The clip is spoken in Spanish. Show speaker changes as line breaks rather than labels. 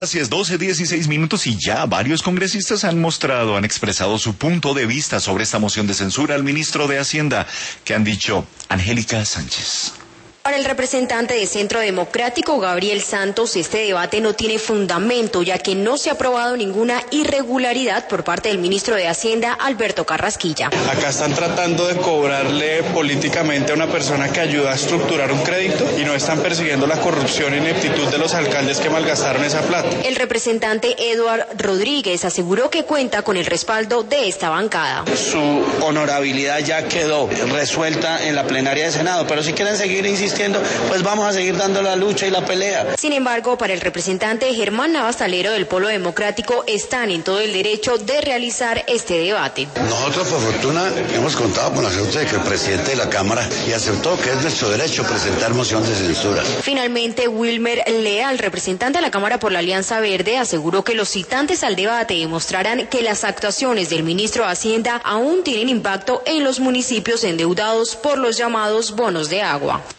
Así es, 12:16 y ya varios congresistas han expresado su punto de vista sobre esta moción de censura al ministro de Hacienda, que han dicho. Angélica Sánchez.
Para el representante de Centro Democrático, Gabriel Santos, este debate no tiene fundamento, ya que no se ha probado ninguna irregularidad por parte del ministro de Hacienda, Alberto Carrasquilla.
Acá están tratando de cobrarle políticamente a una persona que ayuda a estructurar un crédito y no están persiguiendo la corrupción e ineptitud de los alcaldes que malgastaron esa plata.
El representante Eduard Rodríguez aseguró que cuenta con el respaldo de esta bancada.
Su honorabilidad ya quedó resuelta en la plenaria de Senado, pero si quieren seguir insistiendo, pues vamos a seguir dando la lucha y la pelea.
Sin embargo, para el representante Germán Navas Talero del Polo Democrático, están en todo el derecho de realizar este debate.
Nosotros, por fortuna, hemos contado con la suerte de que el presidente de la Cámara y aceptó que es nuestro derecho presentar moción de censura.
Finalmente, Wilmer Leal, representante de la Cámara por la Alianza Verde, aseguró que los citantes al debate demostrarán que las actuaciones del ministro de Hacienda aún tienen impacto en los municipios endeudados por los llamados bonos de agua.